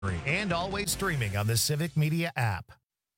And always streaming on the Civic Media app.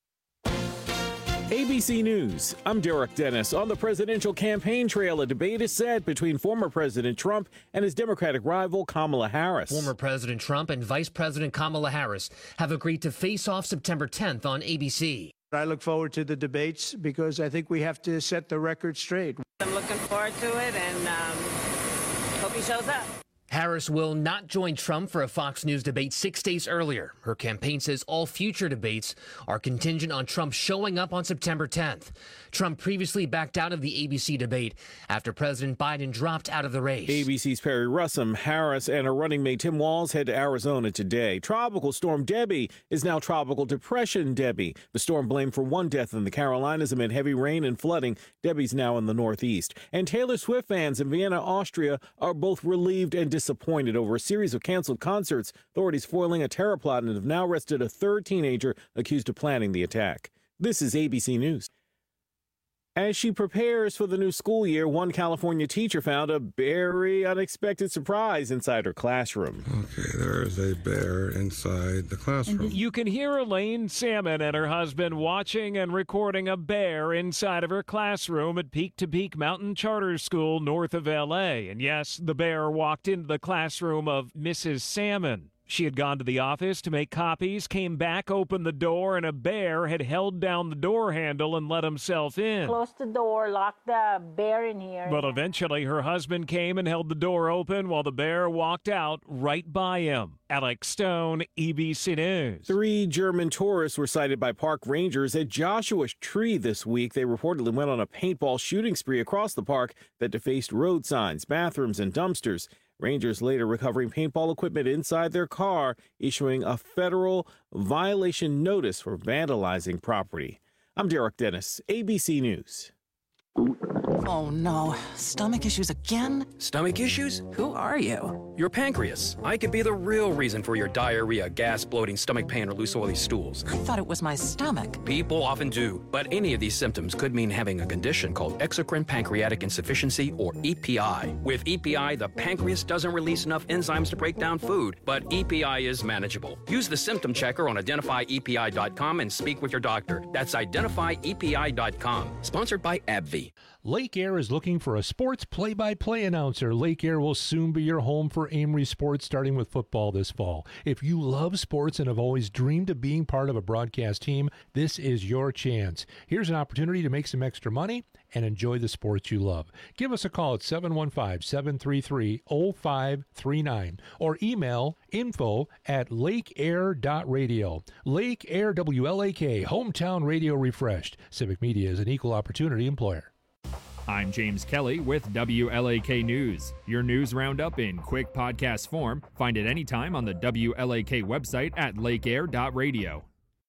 ABC News, I'm Derek Dennis. On the presidential campaign trail, a debate is set between former President Trump and his Democratic rival Kamala Harris. Former President Trump and Vice President Kamala Harris have agreed to face off September 10th on ABC. I look forward to the debates because I think we have to set the record straight. I'm looking forward to it and hope he shows up. Harris will not join Trump for a Fox News debate 6 days earlier. Her campaign says all future debates are contingent on Trump showing up on September 10th. Trump previously backed out of the ABC debate after President Biden dropped out of the race. ABC's Perry Russum, Harris, and her running mate Tim Walz head to Arizona today. Tropical Storm Debbie is now Tropical Depression Debbie. The storm blamed for one death in the Carolinas amid heavy rain and flooding. Debbie's now in the Northeast. And Taylor Swift fans in Vienna, Austria are both relieved and disappointed over a series of canceled concerts. Authorities foiling a terror plot and have now arrested a third teenager accused of planning the attack. This is ABC News. As she prepares for the new school year, one California teacher found a very unexpected surprise inside her classroom. Okay, there is a bear inside the classroom. You can hear Elaine Salmon and her husband watching and recording a bear inside of her classroom at Peak to Peak Mountain Charter School north of L.A. And yes, the bear walked into the classroom of Mrs. Salmon. She had gone to the office to make copies, came back, opened the door, and a bear had held down the door handle and let himself in. Closed the door, locked the bear in here. But eventually her husband came and held the door open while the bear walked out right by him. Alex Stone, ABC News. 3 German tourists were sighted by park rangers at Joshua Tree this week. They reportedly went on a paintball shooting spree across the park that defaced road signs, bathrooms, and dumpsters. Rangers later recovering paintball equipment inside their car, issuing a federal violation notice for vandalizing property. I'm Derek Dennis, ABC News. Oh no, stomach issues again? Stomach issues? Who are you? Your pancreas. I could be the real reason for your diarrhea, gas, bloating, stomach pain, or loose oily stools. I thought it was my stomach. People often do, but any of these symptoms could mean having a condition called exocrine pancreatic insufficiency, or EPI. With EPI, the pancreas doesn't release enough enzymes to break down food, but EPI is manageable. Use the symptom checker on identifyepi.com and speak with your doctor. That's identifyepi.com. Sponsored by AbbVie. Lake Air is looking for a sports play-by-play announcer. Lake Air will soon be your home for Amory Sports, starting with football this fall. If you love sports and have always dreamed of being part of a broadcast team, this is your chance. Here's an opportunity to make some extra money and enjoy the sports you love. Give us a call at 715-733-0539 or email info@lakeair.radio. Lake Air WLAK, hometown radio refreshed. Civic Media is an equal opportunity employer. I'm James Kelly with WLAK News. Your news roundup in quick podcast form. Find it anytime on the WLAK website at lakeair.radio.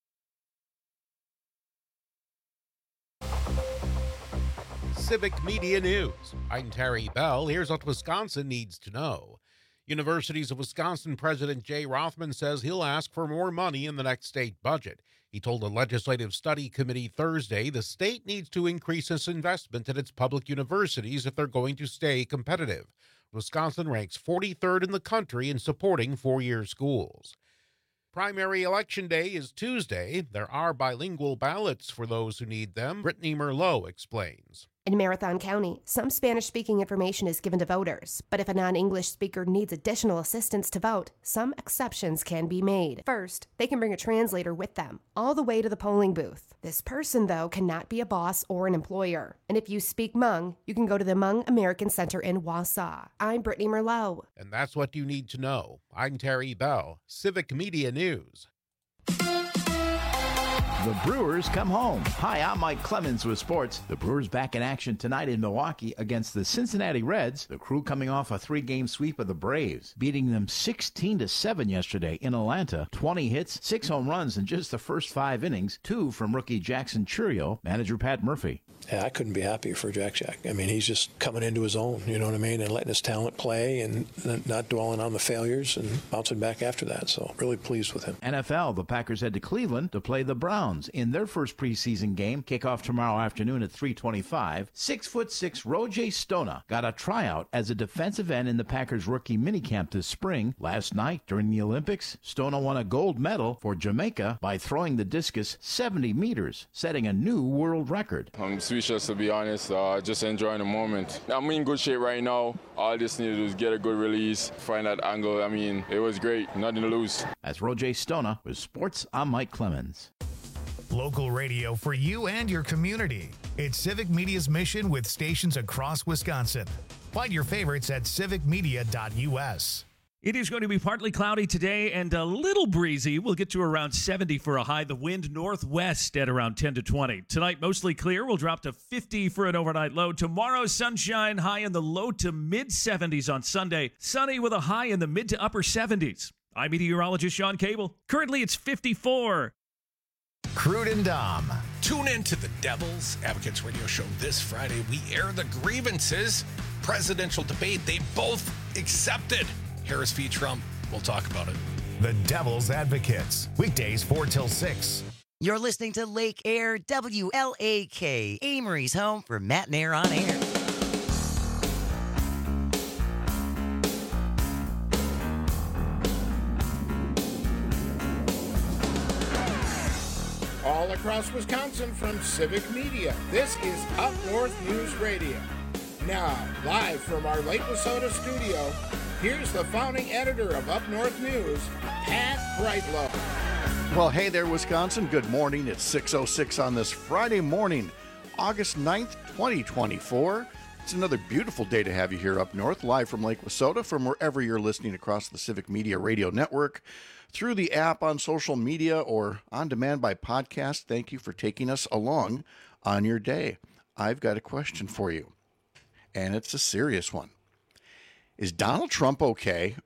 Civic Media News. I'm Terry Bell. Here's what Wisconsin needs to know. Universities of Wisconsin President Jay Rothman says he'll ask for more money in the next state budget. He told the Legislative Study Committee Thursday the state needs to increase its investment in its public universities if they're going to stay competitive. Wisconsin ranks 43rd in the country in supporting four-year schools. Primary election day is Tuesday. There are bilingual ballots for those who need them. Brittany Merlot explains. In Marathon County, some Spanish-speaking information is given to voters, but if a non-English speaker needs additional assistance to vote, some exceptions can be made. First, they can bring a translator with them, all the way to the polling booth. This person, though, cannot be a boss or an employer. And if you speak Hmong, you can go to the Hmong American Center in Wausau. I'm Brittany Merlot. And that's what you need to know. I'm Terry Bell, Civic Media News. The Brewers come home. Hi, I'm Mike Clemens with sports. The Brewers back in action tonight in Milwaukee against the Cincinnati Reds. The Crew coming off a 3-game sweep of the Braves, beating them 16-7 yesterday in Atlanta. 20 hits, 6 home runs in just the first 5 innings, 2 from rookie Jackson Chourio. Manager Pat Murphy. Yeah, I couldn't be happier for Jack. I mean, he's just coming into his own, you know what I mean, and letting his talent play and not dwelling on the failures and bouncing back after that. So really pleased with him. NFL, the Packers head to Cleveland to play the Browns. Browns in their first preseason game. Kickoff tomorrow afternoon at 3:25. 6'6" Roger Stona got a tryout as a defensive end in the Packers rookie minicamp this spring. Last night during the Olympics, Stona won a gold medal for Jamaica by throwing the discus 70 meters, setting a new world record. I'm speechless, to be honest. Just enjoying the moment. I'm in good shape right now. All this needed was get a good release, find that angle. I mean, it was great. Nothing to lose. That's Roger Stona with Sports. I'm Mike Clemens. Local radio for you and your community. It's Civic Media's mission with stations across Wisconsin. Find your favorites at civicmedia.us. It is going to be partly cloudy today and a little breezy. We'll get to around 70 for a high. The wind northwest at around 10 to 20. Tonight, mostly clear. We'll drop to 50 for an overnight low. Tomorrow, sunshine, high in the low to mid 70s on Sunday. Sunny with a high in the mid to upper 70s. I'm meteorologist Sean Cable. Currently, it's 54. Crude and Dom. Tune in to the Devil's Advocates radio show this Friday. We air the grievances. Presidential debate. They both accepted. Harris v. Trump. We'll talk about it. The Devil's Advocates. Weekdays 4 till 6. You're listening to Lake Air WLAK, Amory's home for Matt and Air on Air. All across Wisconsin from Civic Media, this is Up North News Radio. Now, live from our Lake Wissota studio, here's the founding editor of Up North News, Pat Brightlow. Well, hey there, Wisconsin. Good morning. It's 6:06 on this Friday morning, August 9th, 2024. It's another beautiful day to have you here up north, live from Lake Wissota, from wherever you're listening across the Civic Media Radio Network, through the app, on social media, or on demand by podcast. Thank you for taking us along on your day. I've got a question for you, and it's a serious one. Is Donald Trump okay?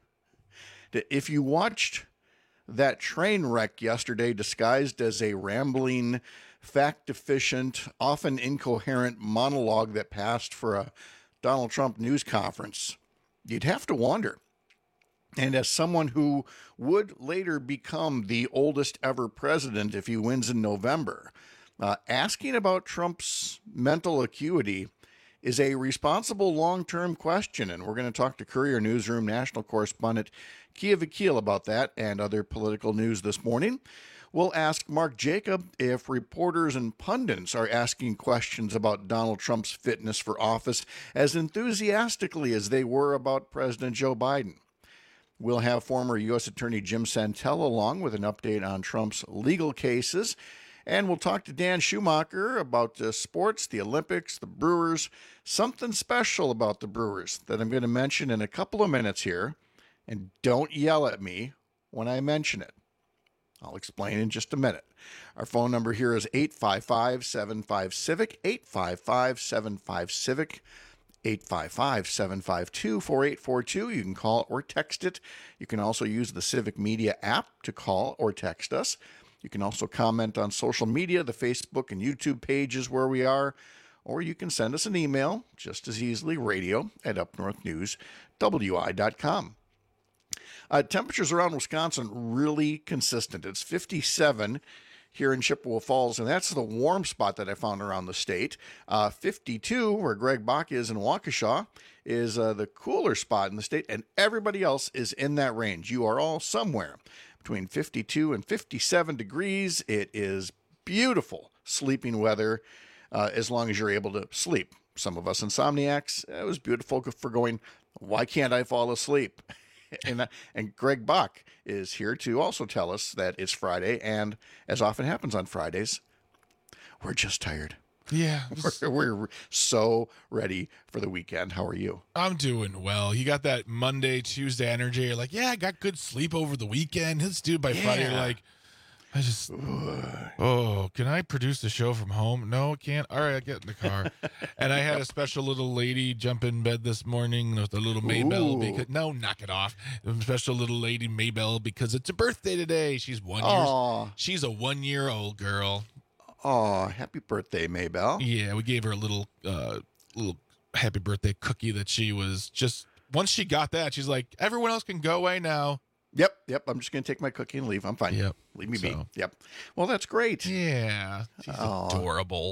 If you watched that train wreck yesterday disguised as a rambling, fact-deficient, often incoherent monologue that passed for a Donald Trump news conference, you'd have to wonder. And as someone who would later become the oldest ever president if he wins in November, asking about Trump's mental acuity is a responsible long-term question, and we're going to talk to Courier Newsroom national correspondent Kia Vakil about that and other political news this morning. We'll ask Mark Jacob if reporters and pundits are asking questions about Donald Trump's fitness for office as enthusiastically as they were about President Joe Biden. We'll have former U.S. Attorney Jim Santel along with an update on Trump's legal cases. And we'll talk to Dan Schumacher about sports, the Olympics, the Brewers, something special about the Brewers that I'm going to mention in a couple of minutes here. And don't yell at me when I mention it. I'll explain in just a minute. Our phone number here is 855-75-CIVIC, 855-75-CIVIC, 855-752-4842. You can call or text it. You can also use the Civic Media app to call or text us. You can also comment on social media, the Facebook and YouTube pages where we are, or you can send us an email just as easily, radio@upnorthnewswi.com. Temperatures around Wisconsin really consistent. It's 57 here in Chippewa Falls, and that's the warm spot that I found around the state. 52, where Greg Bach is in Waukesha, is the cooler spot in the state, and everybody else is in that range. You are all somewhere between 52 and 57 degrees. It is beautiful sleeping weather as long as you're able to sleep. Some of us insomniacs, it was beautiful for going, why can't I fall asleep? And Greg Bach is here to also tell us that it's Friday, and as often happens on Fridays, we're just tired. Yeah. We're so ready for the weekend. How are you? I'm doing well. You got that Monday, Tuesday energy. You're like, yeah, I got good sleep over the weekend. Let's do it by Friday. You're like, I just, can I produce the show from home? No, I can't. All right, I'll get in the car. And I had a special little lady jump in bed this morning with a little Maybell. Because, no, knock it off. A special little lady Maybell because it's a birthday today. She's 1 year. She's a 1-year-old girl. Oh, happy birthday, Maybell. Yeah, we gave her a little happy birthday cookie that she was just, once she got that, she's like, everyone else can go away now. Yep. I'm just going to take my cookie and leave. I'm fine. Yep. Leave me be. Yep. Well, that's great. Yeah. She's adorable.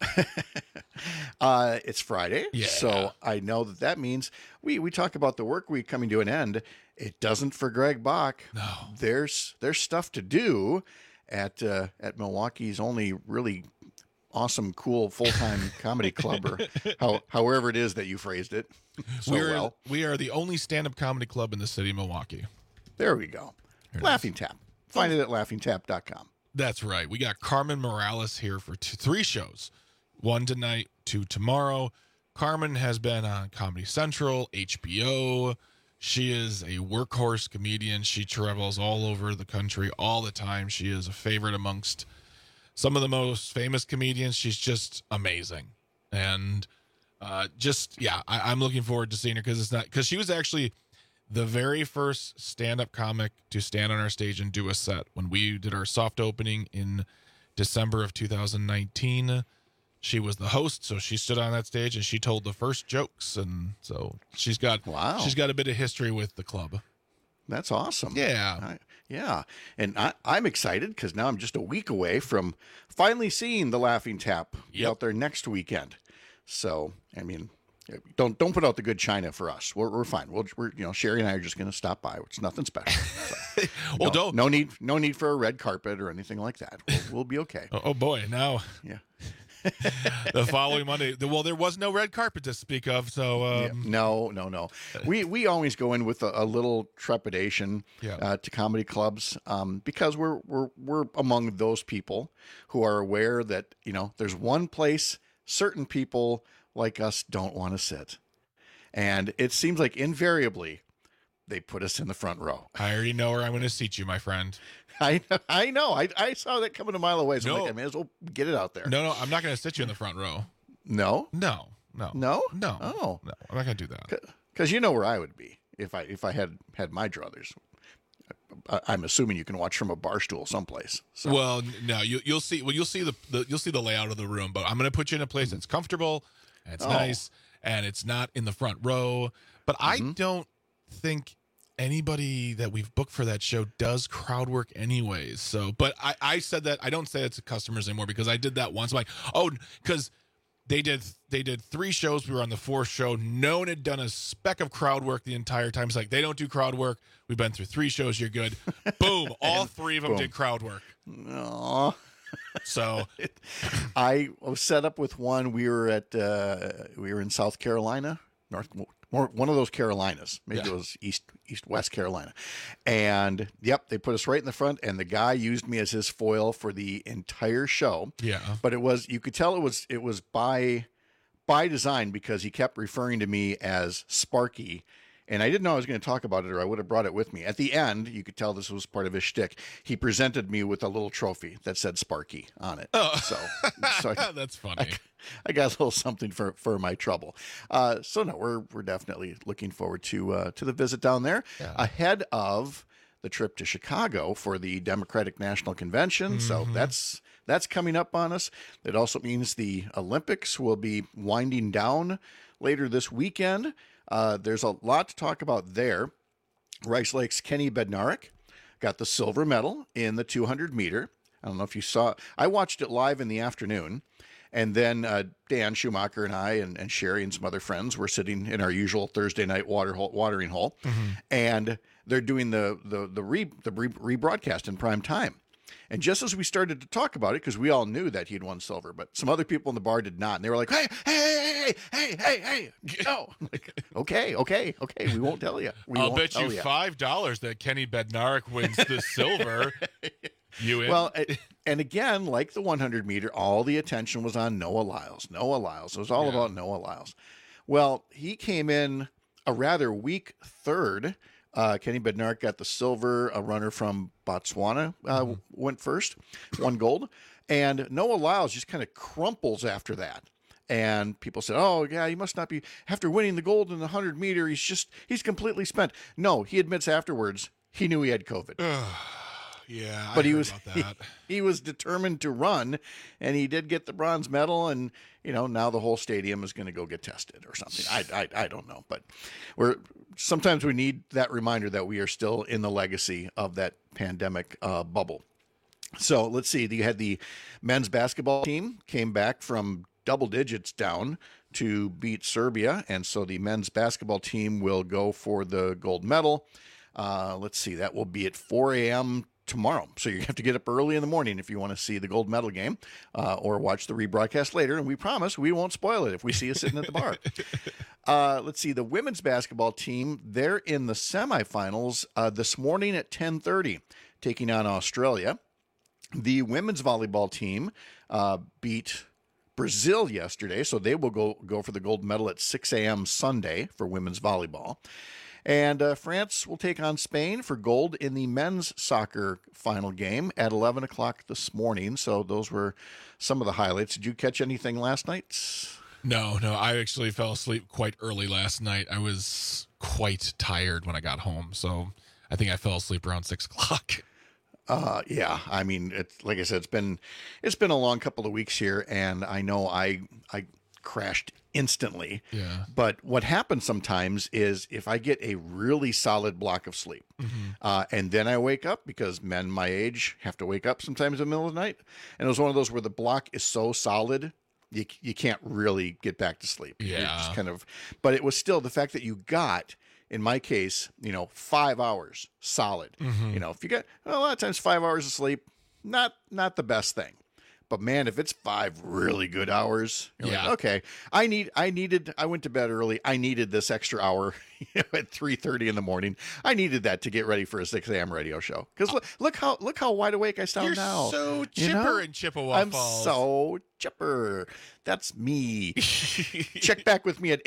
It's Friday, Yeah. so I know that means we talk about the work week coming to an end. It doesn't for Greg Bach. No. There's stuff to do at Milwaukee's only really awesome, cool full-time comedy club, or however it is that you phrased it so well. We are the only stand-up comedy club in the city of Milwaukee. There we go. Laughing Tap. Find it at laughingtap.com. That's right. We got Carmen Morales here for 3 shows. 1 tonight, 2 tomorrow. Carmen has been on Comedy Central, HBO. She is a workhorse comedian. She travels all over the country all the time. She is a favorite amongst some of the most famous comedians. She's just amazing. And I'm looking forward to seeing her because she was actually the very first stand-up comic to stand on our stage and do a set when we did our soft opening in December of 2019. She was the host, so she stood on that stage and she told the first jokes, and so she's got a bit of history with the club. That's awesome. Yeah. And I'm excited because now I'm just a week away from finally seeing the Laughing Tap out there next weekend. So, I mean, don't put out the good china for us. We're fine. We're Sherry and I are just going to stop by. It's nothing special. So, well, no need for a red carpet or anything like that. We'll be okay. Oh boy, now. Yeah. The following Monday. Well, there was no red carpet to speak of, so no. We always go in with a little trepidation to comedy clubs because we're among those people who are aware that there's one place certain people like us don't want to sit, and it seems like invariably they put us in the front row. I already know where I'm going to seat you, my friend. I know. I saw that coming a mile away. So I'm like, I may as well get it out there. No, I'm not going to sit you in the front row. No? No. Oh. No, I'm not going to do that. Because you know where I would be if I had my druthers. I'm assuming you can watch from a bar stool someplace. So. Well, no, you'll see. Well, you'll see the layout of the room, but I'm going to put you in a place that's comfortable, and it's nice, and it's not in the front row. But I don't think anybody that we've booked for that show does crowd work anyways. So, but I said that I don't say it to customers anymore because I did that once. I'm like, because they did 3 shows. We were on the 4th show. No one had done a speck of crowd work the entire time. It's like, they don't do crowd work. We've been through 3 shows. You're good. Boom. All 3 of them did crowd work. Aww. So I was set up with one. We were in South Carolina, one of those Carolinas. Maybe it was West Carolina. And they put us right in the front, and the guy used me as his foil for the entire show. Yeah. But you could tell it was by design because he kept referring to me as Sparky. And I didn't know I was going to talk about it, or I would have brought it with me. At the end, you could tell this was part of his shtick. He presented me with a little trophy that said Sparky on it. Oh, so that's funny. I got a little something for my trouble. So no, we're definitely looking forward to the visit down there ahead of the trip to Chicago for the Democratic National Convention. Mm-hmm. So that's coming up on us. It also means the Olympics will be winding down later this weekend. There's a lot to talk about there. Rice Lake's Kenny Bednarek got the silver medal in the 200 meter. I don't know if you saw. I watched it live in the afternoon. And then Dan Schumacher and I and Sherry and some other friends were sitting in our usual Thursday night watering hole, and they're doing the rebroadcast in prime time. And just as we started to talk about it, because we all knew that he'd won silver, but some other people in the bar did not, and they were like, "Hey, no!" Like, okay, we won't tell you. I'll bet you $5 that Kenny Bednarek wins the silver. You in? Well, and again, like the 100 meter, all the attention was on Noah Lyles. It was all about Noah Lyles. Well, he came in a rather weak third. Kenny Bednarek got the silver. A runner from Botswana went first, won gold. And Noah Lyles just kind of crumples after that. And people said, "Oh, yeah, he must not be, after winning the gold in the 100 meter, he's completely spent." No, he admits afterwards he knew he had COVID. Yeah, but I he heard was about that. he was determined to run, and he did get the bronze medal. And now the whole stadium is going to go get tested or something. I don't know, but sometimes we need that reminder that we are still in the legacy of that pandemic bubble. So let's see. You had the men's basketball team came back from double digits down to beat Serbia, and so the men's basketball team will go for the gold medal. Let's see. That will be at 4 a.m. tomorrow. So you have to get up early in the morning if you want to see the gold medal game, or watch the rebroadcast later. And we promise we won't spoil it if we see you sitting at the bar. Let's see. The women's basketball team, they're in the semifinals this morning at 10:30, taking on Australia. The women's volleyball team beat Brazil yesterday, so they will go for the gold medal at 6 a.m. Sunday for women's volleyball. And France will take on Spain for gold in the men's soccer final game at 11 o'clock this morning. So those were some of the highlights. Did you catch anything last night? No. I actually fell asleep quite early last night. I was quite tired when I got home, so I think I fell asleep around 6 o'clock. Yeah, I mean, it's like I said, it's been a long couple of weeks here, and I know I crashed instantly. Yeah. But what happens sometimes is if I get a really solid block of sleep, and then I wake up, because men my age have to wake up sometimes in the middle of the night, and it was one of those where the block is so solid you can't really get back to sleep. Yeah. It's just kind of, but it was still the fact that you got, in my case, 5 hours solid. If you get a lot of times 5 hours of sleep, not the best thing. But man, if it's 5 really good hours, you're like, okay, I went to bed early. I needed this extra hour at 3:30 in the morning. I needed that to get ready for a 6 a.m. radio show. Because look how wide awake I sound now. You're so chipper in Chippewa I'm Falls. so chipper. That's me. Check back with me at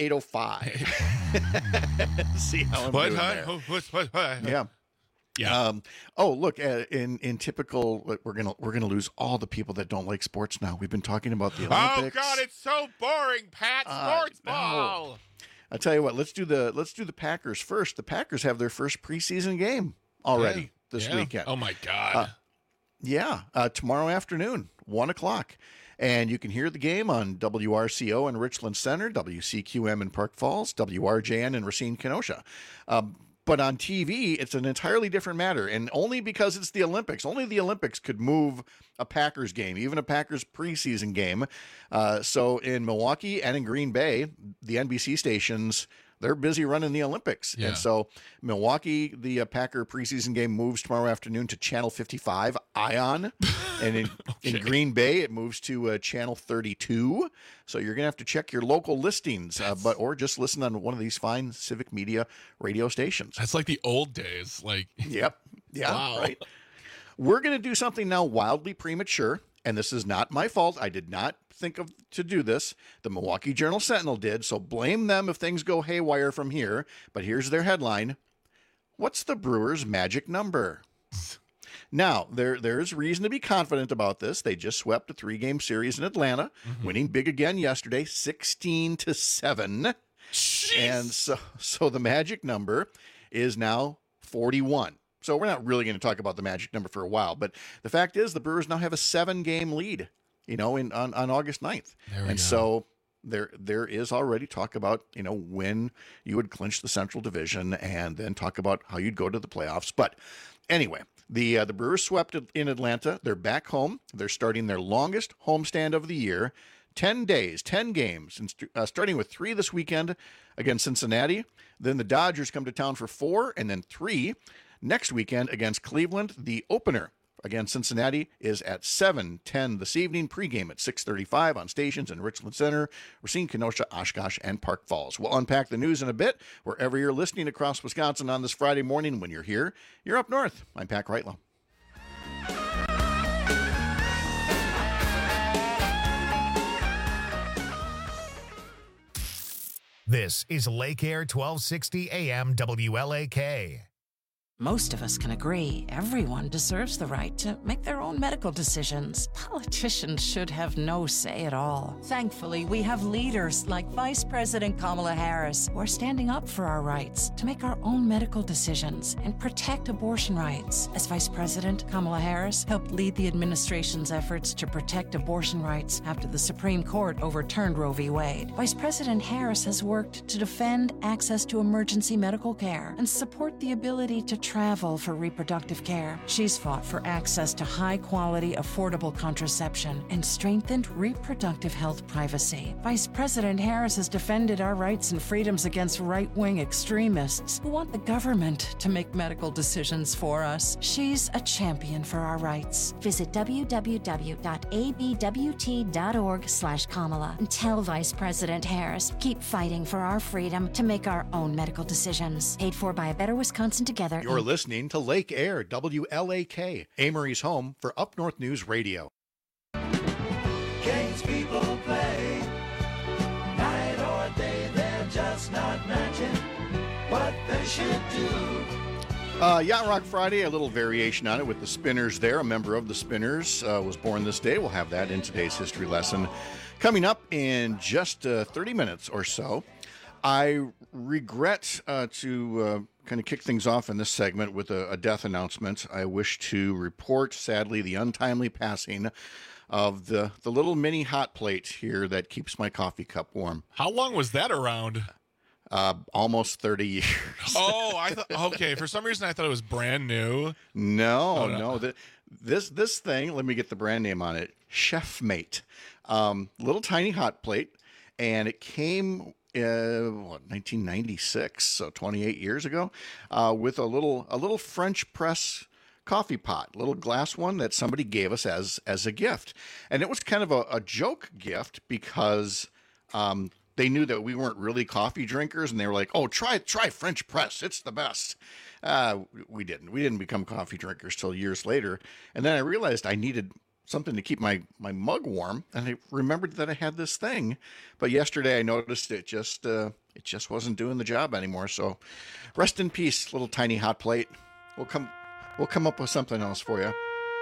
8:05. See how I'm doing there. What? Yeah. Yeah. Look, in typical, we're gonna lose all the people that don't like sports now. We've been talking about the Olympics. Oh God, it's so boring, Pat. Sports ball. I tell you what, let's do the Packers first. The Packers have their first preseason game already this weekend. Oh my God. Tomorrow afternoon, 1 o'clock. And you can hear the game on WRCO in Richland Center, WCQM in Park Falls, WRJN in Racine, Kenosha. But on TV, it's an entirely different matter. And only because it's the Olympics. Only the Olympics could move a Packers game, even a Packers preseason game. So in Milwaukee and in Green Bay, the NBC stations, they're busy running the Olympics. Yeah. And so Milwaukee, the Packer preseason game moves tomorrow afternoon to Channel 55 Ion. And in Green Bay, it moves to Channel 32. So you're going to have to check your local listings, or just listen on one of these fine Civic Media radio stations. That's like the old days. Like, yep. Yeah. Wow. Right. We're going to do something now wildly premature, and this is not my fault. I did not think of to do this. The Milwaukee Journal-Sentinel did, so blame them if things go haywire from here. But here's their headline. What's the Brewers' magic number? Now, there's reason to be confident about this. They just swept a 3-game series in Atlanta, winning big again yesterday, 16-7. Jeez. And so the magic number is now 41. So we're not really going to talk about the magic number for a while, but the fact is the Brewers now have a 7-game lead, on August 9th. And so there is already talk about, when you would clinch the Central Division, and then talk about how you'd go to the playoffs. But anyway, the Brewers swept in Atlanta. They're back home. They're starting their longest homestand of the year. 10 days, 10 games, and starting with 3 this weekend against Cincinnati. Then the Dodgers come to town for 4, and then 3 next weekend against Cleveland. The opener against Cincinnati is at 7:10 this evening. Pregame at 6:35 on stations in Richland Center, Racine, Kenosha, Oshkosh, and Park Falls. We'll unpack the news in a bit wherever you're listening across Wisconsin on this Friday morning. When you're here, you're up north. I'm Pat Kreitlow. This is Lake Air 1260 AM WLAK. Most of us can agree everyone deserves the right to make their own medical decisions. Politicians should have no say at all. Thankfully, we have leaders like Vice President Kamala Harris who are standing up for our rights to make our own medical decisions and protect abortion rights. As Vice President, Kamala Harris helped lead the administration's efforts to protect abortion rights after the Supreme Court overturned Roe v. Wade. Vice President Harris has worked to defend access to emergency medical care and support the ability to travel for reproductive care. She's fought for access to high-quality, affordable contraception and strengthened reproductive health privacy. Vice President Harris has defended our rights and freedoms against right-wing extremists who want the government to make medical decisions for us. She's a champion for our rights. Visit www.abwt.org/Kamala and tell Vice President Harris, keep fighting for our freedom to make our own medical decisions. Paid for by A Better Wisconsin Together. You're listening to Lake Air, WLAK, Amory's home for Up North News Radio. Games people play, night or day, they're just not matching what they should do. Yacht Rock Friday, a little variation on it with the Spinners there. A member of the Spinners was born this day. We'll have that in today's history lesson. Coming up in just 30 minutes or so, I regret to kind of kick things off in this segment with a death announcement. I wish to report, sadly, the untimely passing of the little mini hot plate here that keeps my coffee cup warm. How long was that around? Almost 30 years. Oh, I thought, okay. For some reason, I thought it was brand new. No. This thing, let me get the brand name on it. Chef Mate. Little tiny hot plate. And it came 1996, so 28 years ago, with a little French press coffee pot, little glass one that somebody gave us as a gift. And it was kind of a joke gift because they knew that we weren't really coffee drinkers, and they were like, "Oh, try French press, it's the best." We didn't become coffee drinkers till years later, and then I realized I needed something to keep my mug warm, and I remembered that I had this thing. But yesterday I noticed it just wasn't doing the job anymore. So rest in peace, little tiny hot plate. We'll come up with something else for you.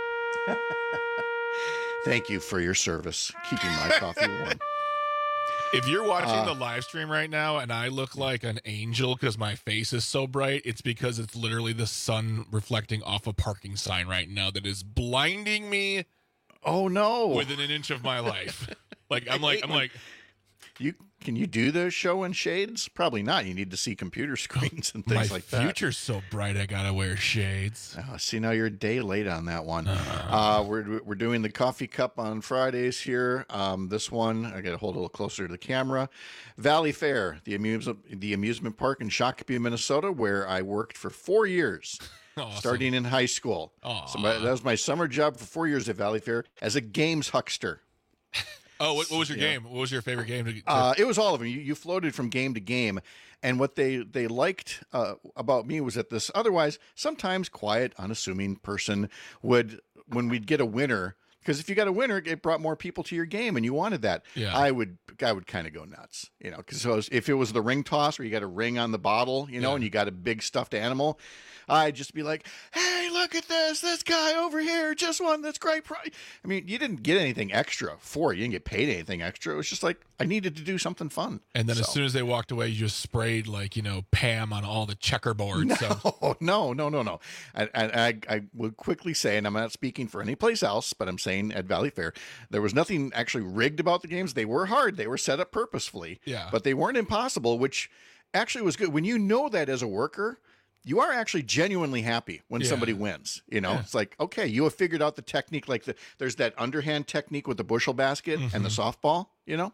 Thank you for your service, keeping my coffee warm. If you're watching the live stream right now and I look like an angel because my face is so bright, it's because it's literally the sun reflecting off a parking sign right now that is blinding me. Oh no! Within an inch of my life. I'm like, can you do the show in shades? Probably not. You need to see computer screens and things like that. My future's so bright, I gotta wear shades. Oh, see, now you're a day late on that one. We're doing the coffee cup on Fridays here. This one, I gotta hold a little closer to the camera. Valley Fair, the amusement park in Shakopee, Minnesota, where I worked for 4 years. Awesome. Starting in high school. So that was my summer job for 4 years at Valley Fair as a games huckster. Oh, what was your game? What was your favorite game? It was all of them. You floated from game to game. And what they liked about me was that this otherwise sometimes quiet, unassuming person would, when we'd get a winner, because if you got a winner, it brought more people to your game, and you wanted that. Yeah. I would kind of go nuts, because if it was the ring toss where you got a ring on the bottle, and you got a big stuffed animal, I'd just be like, "Hey, look at this! This guy over here just won this great prize." I mean, you didn't get anything extra for it. You didn't get paid anything extra. It was just like I needed to do something fun. And then as soon as they walked away, you just sprayed Pam on all the checkerboards. No. And I would quickly say, and I'm not speaking for any place else, but I'm saying at Valley Fair, there was nothing actually rigged about the games. They were hard. They were set up purposefully. Yeah. But they weren't impossible, which actually was good. When you know that as a worker, you are actually genuinely happy when somebody wins. It's like, okay, you have figured out the technique. Like there's that underhand technique with the bushel basket and the softball.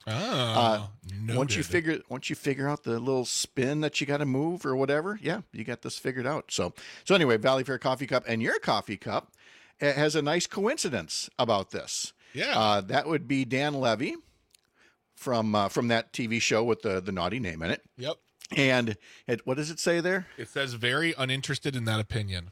Once you figure out the little spin that you got to move or whatever, you got this figured out. So anyway, Valley Fair Coffee Cup, and your coffee cup has a nice coincidence about this. Yeah, that would be Dan Levy from that TV show with the naughty name in it. Yep. And what does it say there? It says very uninterested in that opinion.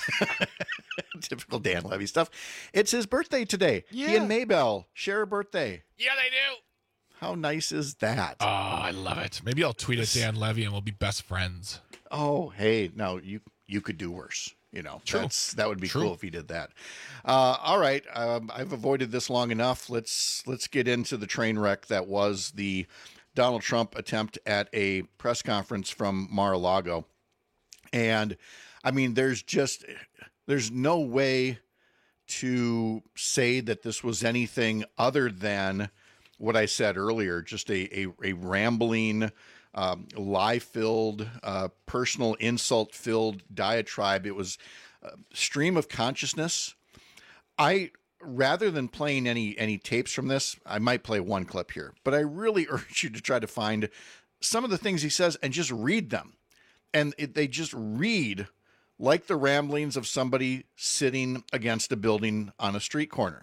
Typical Dan Levy stuff. It's his birthday today. Yeah. He and Maybell share a birthday. Yeah, they do. How nice is that? Oh, I love it. Maybe I'll tweet at Dan Levy and we'll be best friends. Oh, hey, now you you could do worse. True. That would be cool if he did that. All right. I've avoided this long enough. Let's get into the train wreck that was the Donald Trump attempt at a press conference from Mar-a-Lago. And I mean, there's no way to say that this was anything other than what I said earlier, just a rambling, lie-filled, personal insult-filled diatribe. It was a stream of consciousness. Rather than playing any tapes from this, I might play one clip here, but I really urge you to try to find some of the things he says and just read them. And they just read like the ramblings of somebody sitting against a building on a street corner.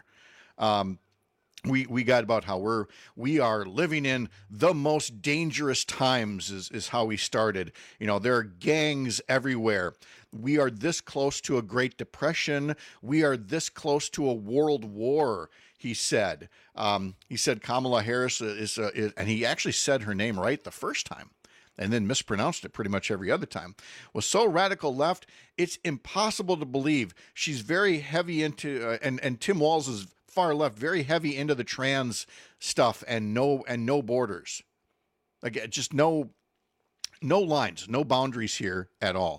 We got about how we are living in the most dangerous times is how we started. There are gangs everywhere. We are this close to a Great Depression. We are this close to a world war, he said. He said Kamala Harris is and he actually said her name right the first time and then mispronounced it pretty much every other time, was so radical left, it's impossible to believe. She's very heavy into, and Tim Walz is far left, very heavy into the trans stuff and no borders. Like, just no lines, no boundaries here at all.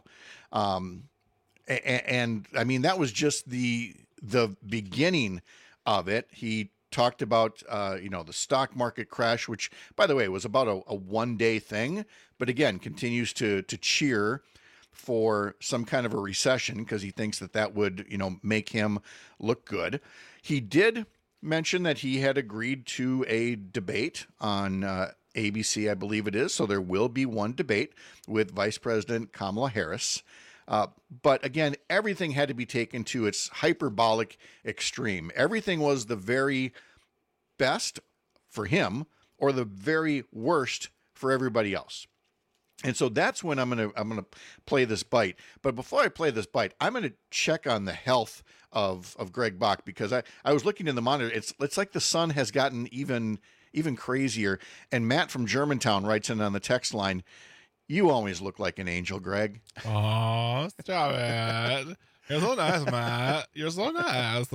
And I mean, that was just the beginning of it. He talked about, the stock market crash, which, by the way, was about a one-day thing, but again, continues to cheer for some kind of a recession because he thinks that would, make him look good. He did mention that he had agreed to a debate on ABC, I believe it is. So there will be one debate with Vice President Kamala Harris. But again, everything had to be taken to its hyperbolic extreme. Everything was the very best for him or the very worst for everybody else. And so that's when I'm gonna play this bite. But before I play this bite, I'm gonna check on the health of Greg Bok, because I was looking in the monitor. It's like the sun has gotten even crazier. And Matt from Germantown writes in on the text line, "You always look like an angel, Greg." Oh, stop it! You're so nice, Matt. You're so nice.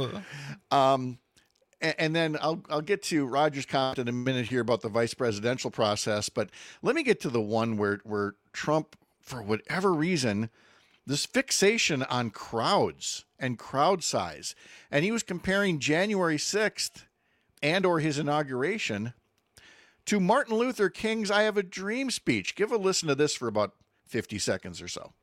And then I'll get to Roger's comment in a minute here about the vice presidential process, but let me get to the one where Trump, for whatever reason, this fixation on crowds and crowd size, and he was comparing January 6th or his inauguration to Martin Luther King's "I Have a Dream" speech. Give a listen to this for about 50 seconds or so.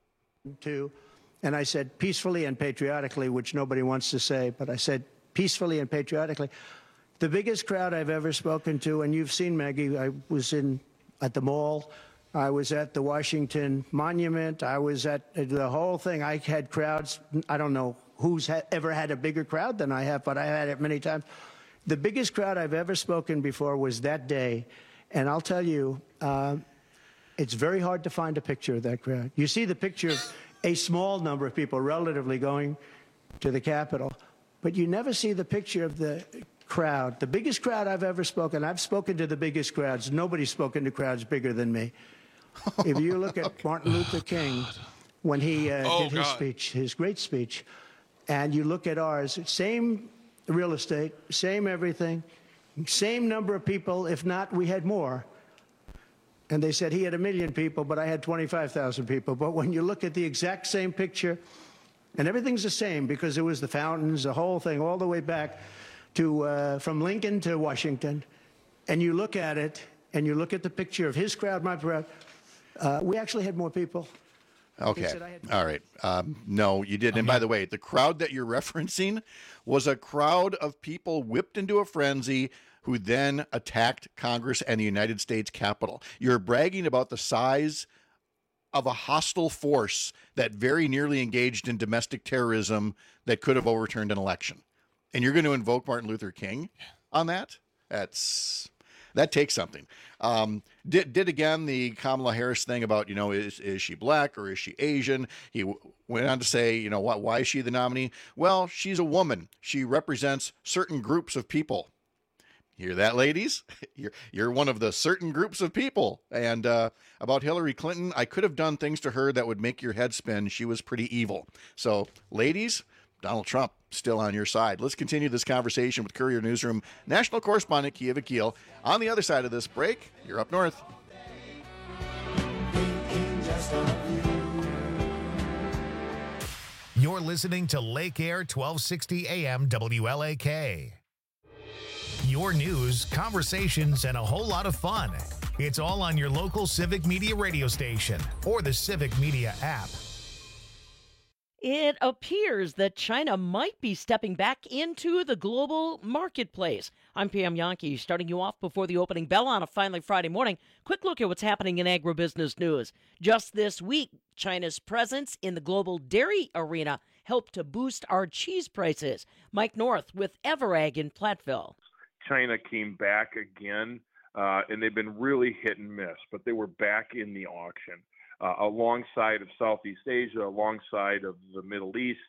And I said peacefully and patriotically, which nobody wants to say, but I said peacefully and patriotically. The biggest crowd I've ever spoken to, and you've seen, Maggie, I was at the mall, I was at the Washington Monument, I was at the whole thing. I had crowds. I don't know who's ever had a bigger crowd than I have, but I had it many times. The biggest crowd I've ever spoken before was that day, and I'll tell you, it's very hard to find a picture of that crowd. You see the picture of a small number of people relatively going to the Capitol, but you never see the picture of the crowd. The biggest crowd I've ever spoken. I've spoken to the biggest crowds. Nobody's spoken to crowds bigger than me. If you look at Martin Luther King, when he did his speech, his great speech, and you look at ours, same real estate, same everything, same number of people, if not, we had more. And they said he had 1 million people, but I had 25,000 people. But when you look at the exact same picture, and everything's the same because it was the fountains, the whole thing, all the way back to from Lincoln to Washington. And you look at it, and you look at the picture of his crowd, my crowd. We actually had more people. Okay. All right. No, you didn't. And by the way, the crowd that you're referencing was a crowd of people whipped into a frenzy who then attacked Congress and the United States Capitol. You're bragging about the size of a hostile force that very nearly engaged in domestic terrorism that could have overturned an election. And you're going to invoke Martin Luther King on that? That takes something. Did again the Kamala Harris thing about, is she black or is she Asian? He went on to say, why is she the nominee? Well, she's a woman. She represents certain groups of people. Hear that, ladies? You're one of the certain groups of people. And about Hillary Clinton, I could have done things to her that would make your head spin. She was pretty evil. So, ladies, Donald Trump still on your side. Let's continue this conversation with Courier Newsroom national correspondent Kia Vakil. On the other side of this break, you're Up North. You're listening to Lake Air 1260 AM WLAK. Your news, conversations, and a whole lot of fun. It's all on your local Civic Media radio station or the Civic Media app. It appears that China might be stepping back into the global marketplace. I'm Pam Yankee, starting you off before the opening bell on a finally Friday morning. Quick look at what's happening in agribusiness news. Just this week, China's presence in the global dairy arena helped to boost our cheese prices. Mike North with Everag in Platteville. China came back again, and they've been really hit and miss, but they were back in the auction. Alongside of Southeast Asia, alongside of the Middle East.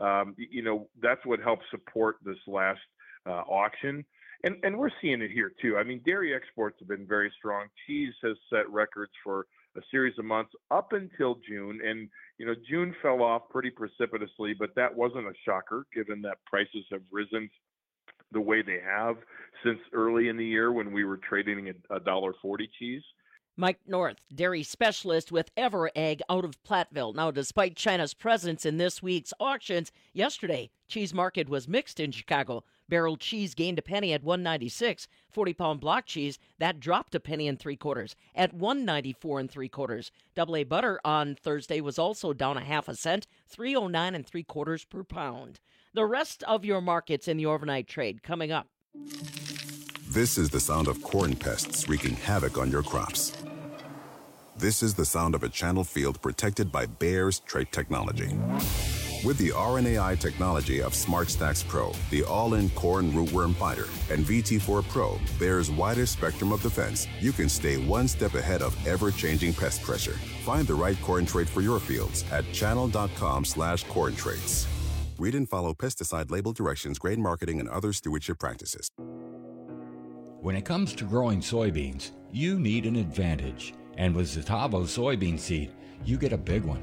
That's what helped support this last auction. And we're seeing it here, too. I mean, dairy exports have been very strong. Cheese has set records for a series of months up until June. And, June fell off pretty precipitously, but that wasn't a shocker, given that prices have risen the way they have since early in the year when we were trading at $1.40 cheese. Mike North, dairy specialist with Everegg out of Platteville. Now, despite China's presence in this week's auctions, yesterday, cheese market was mixed in Chicago. Barrel cheese gained a penny at $1.96. 40-pound block cheese, that dropped a penny and 3/4 at $1.94 3/4. AA butter on Thursday was also down a half a cent, $3.09 3/4 per pound. The rest of your markets in the overnight trade coming up. This is the sound of corn pests wreaking havoc on your crops. This is the sound of a channel field protected by Bayer's trait technology. With the RNAi technology of SmartStax Pro, the all-in corn rootworm fighter, and VT4 Pro, Bayer's widest spectrum of defense, you can stay one step ahead of ever-changing pest pressure. Find the right corn trait for your fields at channel.com/corn traits. Read and follow pesticide label directions, grain marketing, and other stewardship practices. When it comes to growing soybeans, you need an advantage. And with Zetavo soybean seed, you get a big one.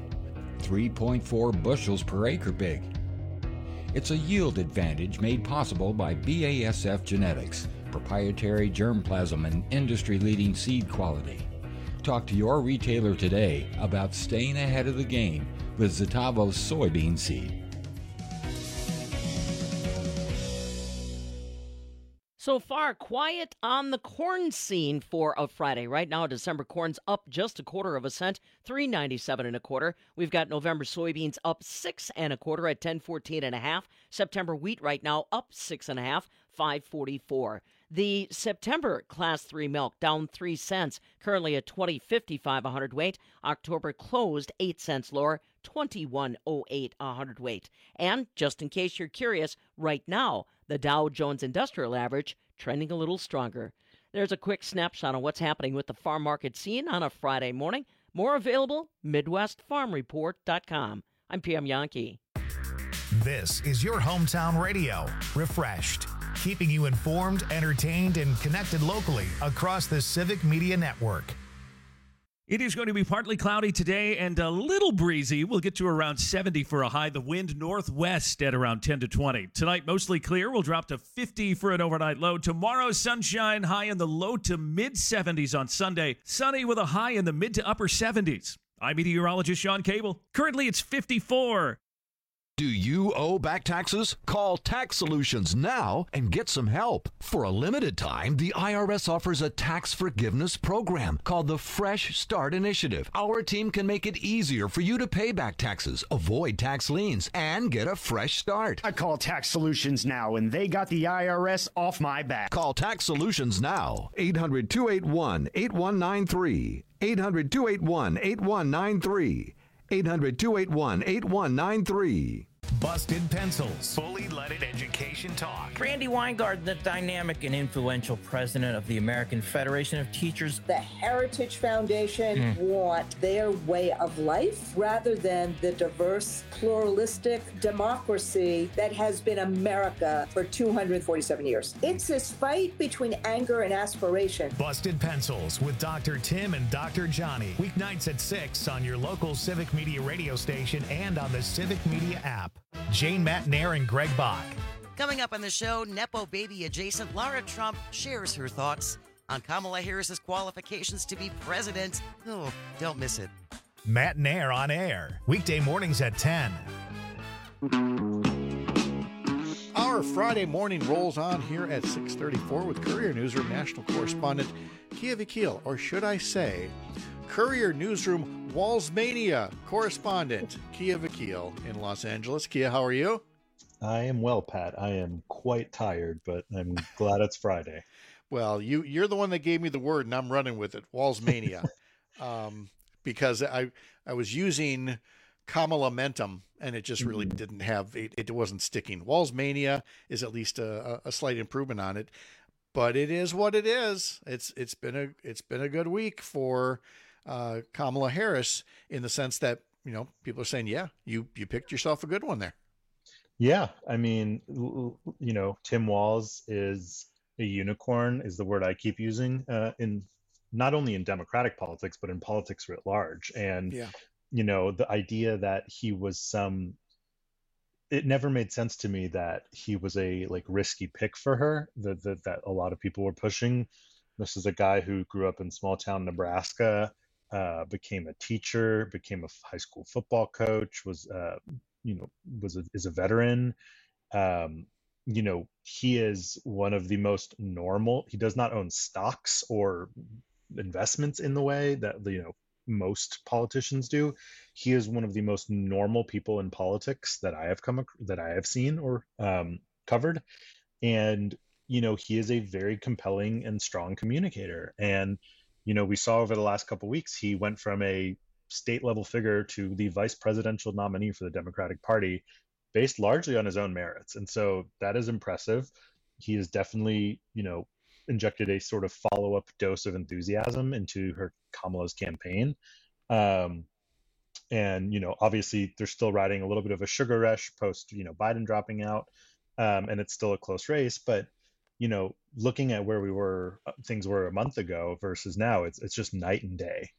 3.4 bushels per acre big. It's a yield advantage made possible by BASF Genetics, proprietary germplasm and industry-leading seed quality. Talk to your retailer today about staying ahead of the game with Zetavo soybean seed. So far, quiet on the corn scene for a Friday. Right now, December corn's up just 1/4 cent, $3.97 1/4. We've got November soybeans up 6 1/4 at $10.14 September wheat right now up 6 1/2, $5.44. The September Class 3 milk down 3 cents, currently at $20.55 a hundredweight. October closed 8 cents lower, $21.08 a hundredweight. And just in case you're curious, right now, the Dow Jones Industrial Average trending a little stronger. There's a quick snapshot on what's happening with the farm market scene on a Friday morning. More available, MidwestFarmReport.com. I'm Pam Yankee. This is your hometown radio, Refreshed, keeping you informed, entertained, and connected locally across the Civic Media Network. It is going to be partly cloudy today and a little breezy. We'll get to around 70 for a high. The wind northwest at around 10 to 20. Tonight, mostly clear. We'll drop to 50 for an overnight low. Tomorrow, sunshine, high in the low to mid 70s on Sunday. Sunny with a high in the mid to upper 70s. I'm meteorologist Sean Cable. Currently, it's 54. Do you owe back taxes? Call Tax Solutions now and get some help. For a limited time, the IRS offers a tax forgiveness program called the Fresh Start Initiative. Our team can make it easier for you to pay back taxes, avoid tax liens, and get a fresh start. I call Tax Solutions now, and they got the IRS off my back. Call Tax Solutions now. 800-281-8193. 800-281-8193. 800-281-8193. Busted Pencils, fully leaded education Nation Talk. Randy Weingart, the dynamic and influential president of the American Federation of Teachers. The Heritage Foundation want their way of life rather than the diverse, pluralistic democracy that has been America for 247 years. It's this fight between anger and aspiration. Busted Pencils with Dr. Tim and Dr. Johnny. Weeknights at 6 on your local Civic Media radio station and on the Civic Media app. Jane Matnair and Greg Bach. Coming up on the show, Nepo baby adjacent Lara Trump shares her thoughts on Kamala Harris's qualifications to be president. Oh, don't miss it. Matnair on air. Weekday mornings at 10. Our Friday morning rolls on here at 6:34 with Courier Newsroom national correspondent Kia Vakil, or should I say, Courier Newsroom Wallsmania correspondent Kia Vakil in Los Angeles. Kia, how are you? I am well, Pat. I am quite tired, but I'm glad it's Friday. Well, you're the one that gave me the word, and I'm running with it, Wallsmania, because I was using Kamala-mentum, and it just really didn't have it wasn't sticking. Wallsmania is at least a slight improvement on it, but it is what it is. It's been a good week for Kamala Harris in the sense that people are saying, yeah, you picked yourself a good one there. Yeah, I mean, Tim Walz is a unicorn, is the word I keep using in not only in Democratic politics but in politics writ large. And the idea that he was it never made sense to me that he was a risky pick for her, that a lot of people were pushing. This is a guy who grew up in small town Nebraska, became a teacher, became a high school football coach, is a veteran. He is one of the most normal. He does not own stocks or investments in the way that most politicians do. He is one of the most normal people in politics that I have seen or covered, and he is a very compelling and strong communicator. And we saw over the last couple of weeks he went from a state level figure to the vice presidential nominee for the Democratic Party based largely on his own merits, and so that is impressive. He has definitely injected a sort of follow-up dose of enthusiasm into Kamala's campaign. And obviously they're still riding a little bit of a sugar rush post, Biden dropping out. And it's still a close race, but, looking at where things were a month ago versus now, it's just night and day.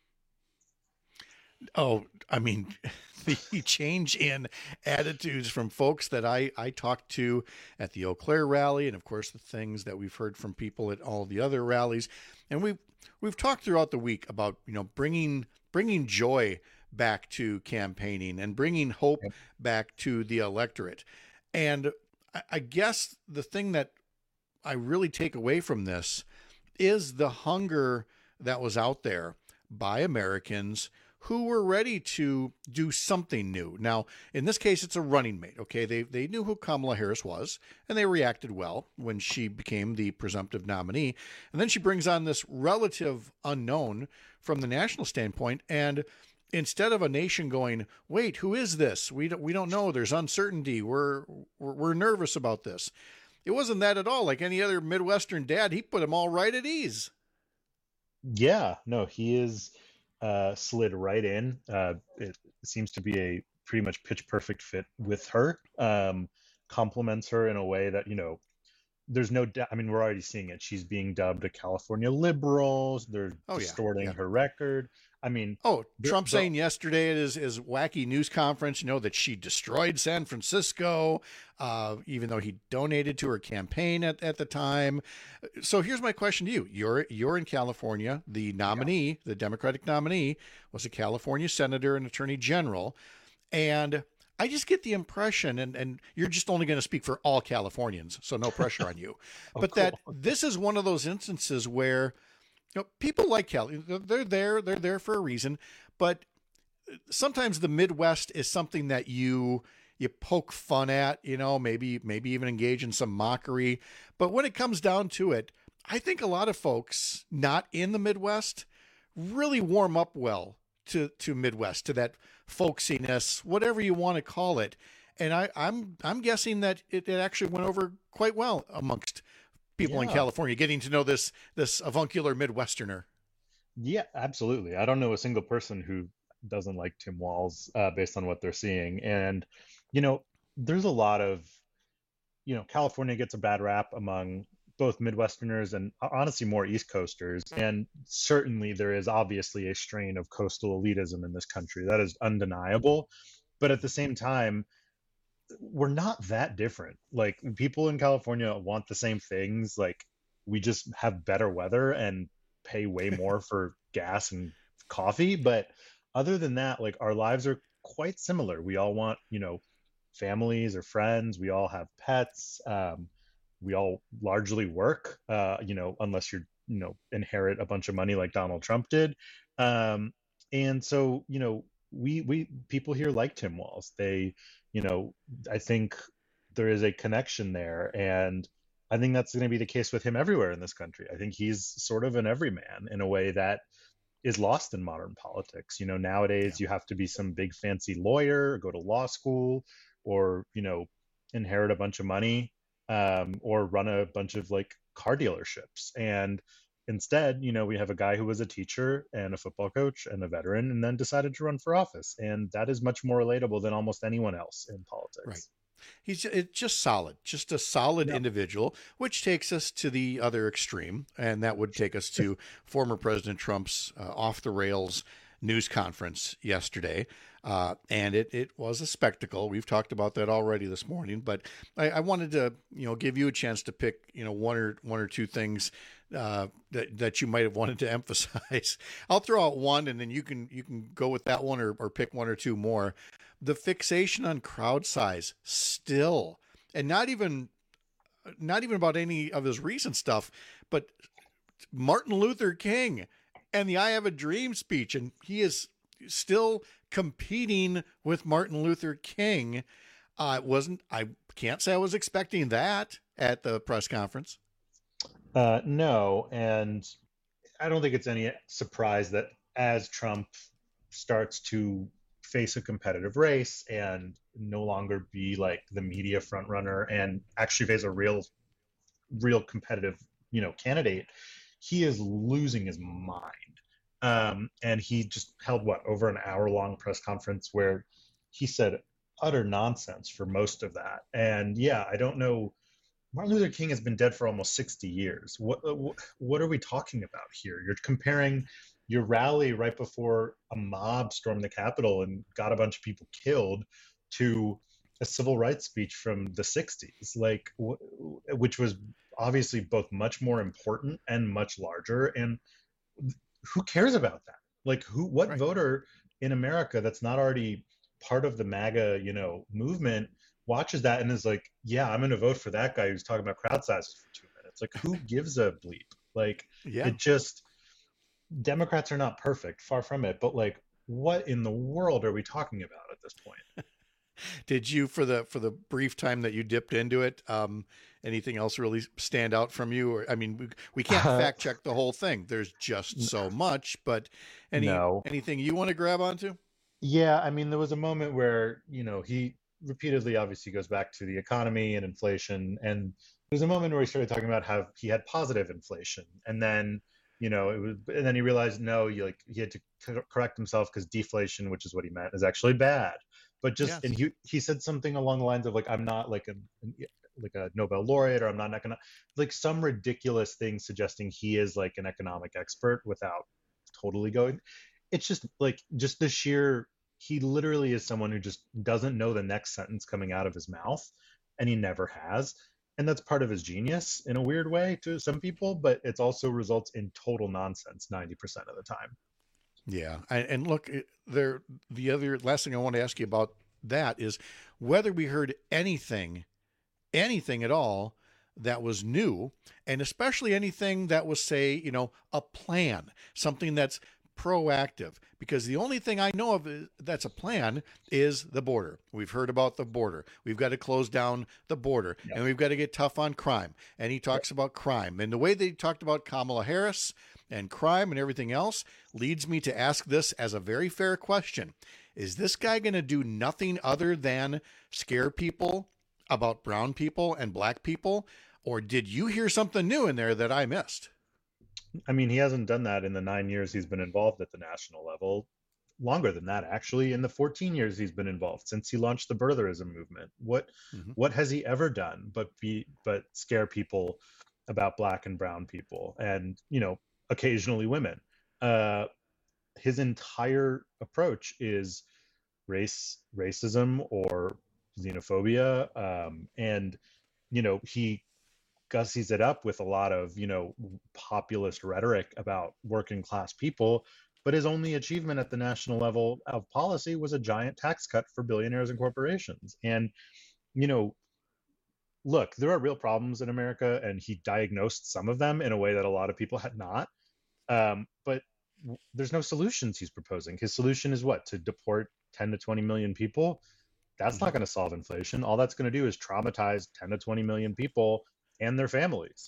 Oh, I mean, the change in attitudes from folks that I talked to at the Eau Claire rally, and of course the things that we've heard from people at all the other rallies, and we've talked throughout the week about bringing joy back to campaigning and bringing hope back to the electorate. And I guess the thing that I really take away from this is the hunger that was out there by Americans who were ready to do something new. Now, in this case, it's a running mate, okay? They knew who Kamala Harris was, and they reacted well when she became the presumptive nominee. And then she brings on this relative unknown from the national standpoint, and instead of a nation going, wait, who is this? We don't know. There's uncertainty. We're nervous about this. It wasn't that at all. Like any other Midwestern dad, he put them all right at ease. Yeah, no, he is slid right in. It seems to be a pretty much pitch perfect fit with her. Complements her in a way that, there's no doubt. I mean, we're already seeing it. She's being dubbed a California liberal. They're distorting her record. I mean, Trump saying yesterday at his wacky news conference, that she destroyed San Francisco, even though he donated to her campaign at the time. So here's my question to you. You're in California. The nominee, the Democratic nominee, was a California senator and attorney general. And I just get the impression, and you're just only going to speak for all Californians, so no pressure on you, but cool. That this is one of those instances where people like Cali, they're there for a reason, but sometimes the Midwest is something that you poke fun at, maybe even engage in some mockery. But when it comes down to it, I think a lot of folks not in the Midwest really warm up well to Midwest, to that folksiness, whatever you want to call it. And I'm guessing that it actually went over quite well amongst people in Yeah. California, getting to know this avuncular Midwesterner. Yeah, absolutely. I don't know a single person who doesn't like Tim Walz based on what they're seeing. And, there's a lot of, California gets a bad rap among both Midwesterners and honestly more East Coasters. And certainly there is obviously a strain of coastal elitism in this country. That is undeniable. But at the same time, we're not that different. Like, people in California want the same things. Like, we just have better weather and pay way more for gas and coffee. But other than that, like, our lives are quite similar. We all want, families or friends. We all have pets. We all largely work, unless you're, inherit a bunch of money like Donald Trump did. And so, we people here like Tim Walz. They, I think there is a connection there, and I think that's going to be the case with him everywhere in this country. I think he's sort of an everyman in a way that is lost in modern politics. Nowadays you have to be some big fancy lawyer, or go to law school, or, inherit a bunch of money, or run a bunch of like car dealerships. And instead, we have a guy who was a teacher and a football coach and a veteran, and then decided to run for office. And that is much more relatable than almost anyone else in politics. Right. It's just solid, just a solid individual, which takes us to the other extreme. And that would take us to former President Trump's off the rails news conference yesterday. And it was a spectacle. We've talked about that already this morning, but I wanted to, give you a chance to pick, one or two things that you might have wanted to emphasize. I'll throw out one, and then you can go with that one or pick one or two more. The fixation on crowd size still, and not even about any of his recent stuff, but Martin Luther King and the I Have a Dream speech, and he is still competing with Martin Luther King. I can't say I was expecting that at the press conference. No, and I don't think it's any surprise that as Trump starts to face a competitive race and no longer be like the media front runner and actually face a real competitive, candidate, he is losing his mind. And he just held over an hour-long press conference where he said utter nonsense for most of that. And yeah, I don't know. Martin Luther King has been dead for almost 60 years. What are we talking about here? You're comparing your rally right before a mob stormed the Capitol and got a bunch of people killed to a civil rights speech from the 60s, which was obviously both much more important and much larger. And who cares about that? What voter in America that's not already part of the MAGA, movement watches that and is like, yeah, I'm going to vote for that guy who's talking about crowd sizes for 2 minutes. Like, who gives a bleep? It just, Democrats are not perfect, far from it. But what in the world are we talking about at this point? Did you, for the brief time that you dipped into it, anything else really stand out from you? Or, I mean, we can't fact check the whole thing. There's just so much, but anything you want to grab onto? Yeah, I mean, there was a moment where, he repeatedly obviously goes back to the economy and inflation. And there's a moment where he started talking about how he had positive inflation. And then, and then he realized, no, he had to correct himself because deflation, which is what he meant, is actually bad. But and he said something along the lines of I'm not like a Nobel laureate, or I'm not some ridiculous thing suggesting he is like an economic expert without totally going. It's just the sheer, he literally is someone who just doesn't know the next sentence coming out of his mouth, and he never has. And that's part of his genius in a weird way to some people, but it also results in total nonsense 90% of the time. Yeah. And look, the other last thing I want to ask you about that is whether we heard anything at all that was new, and especially anything that was, say, a plan, something that's proactive, because the only thing I know of that's a plan is the border. We've heard about the border. We've got to close down the border, and we've got to get tough on crime. And he talks about crime, and the way they talked about Kamala Harris and crime and everything else leads me to ask this as a very fair question. is this guy going to do nothing other than scare people about brown people and black people? Or did you hear something new in there that I missed? I mean, he hasn't done that in the 9 years he's been involved at the national level. Longer than that, actually, in the 14 years he's been involved since he launched the birtherism movement. What has he ever done but scare people about black and brown people, and occasionally women? His entire approach is racism or xenophobia, and he gussies it up with a lot of populist rhetoric about working class people. But his only achievement at the national level of policy was a giant tax cut for billionaires and corporations. And, look, there are real problems in America, and he diagnosed some of them in a way that a lot of people had not. But there's no solutions he's proposing. His solution is what? To deport 10 to 20 million people? That's not going to solve inflation. All that's going to do is traumatize 10 to 20 million people and their families.